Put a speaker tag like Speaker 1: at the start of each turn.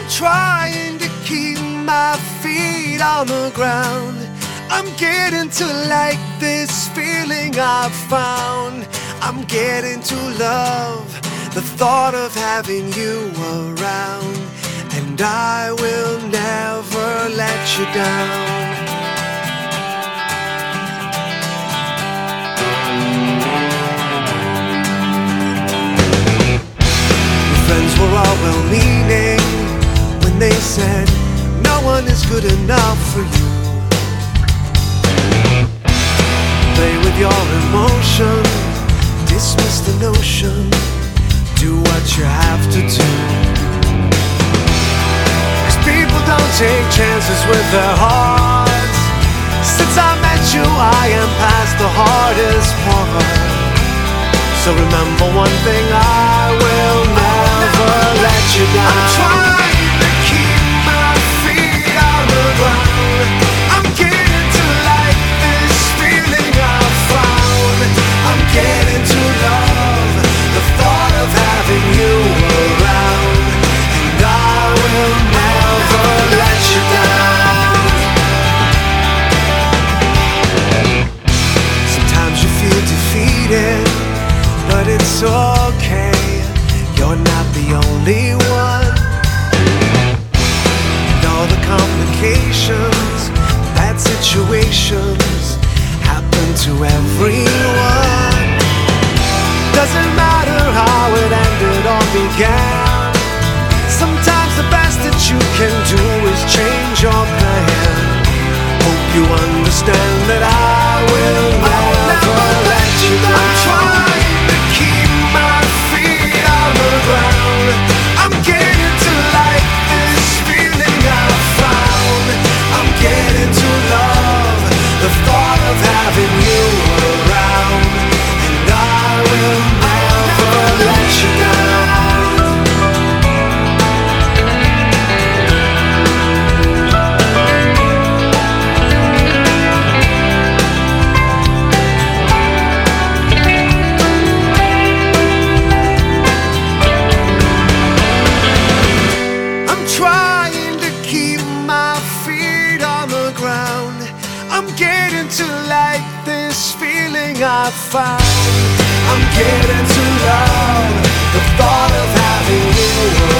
Speaker 1: trying to keep my feet on the ground. I'm getting to like this feeling I've found. I'm getting to love the thought of having you around. And I will never let you down. Friends were all well-meaning when they said no one is good enough for you. Play with your emotion, dismiss the notion, do what you have to do. 'Cause people don't take chances with their hearts. Since I met you, I am past the hardest part. So remember one thing, I will never let you down. I'm trying to keep my feet on the ground. I'm getting to like this feeling I've found. I'm getting to love the thought of having you around. And I will never let you down. Sometimes you feel defeated, but it's okay, you're not the only one. And all the complications, bad situations happen to everyone. Doesn't matter how it ended or began. Sometimes the best that you can do is change your plan. Hope you understand that I will never let you down. I'm trying to keep my feet on the ground. I'm getting to like this feeling I've found. I'm getting to love the thought of having you around. And I will never let you down. I'm getting to like this feeling I found. I'm getting to love the thought of having you around.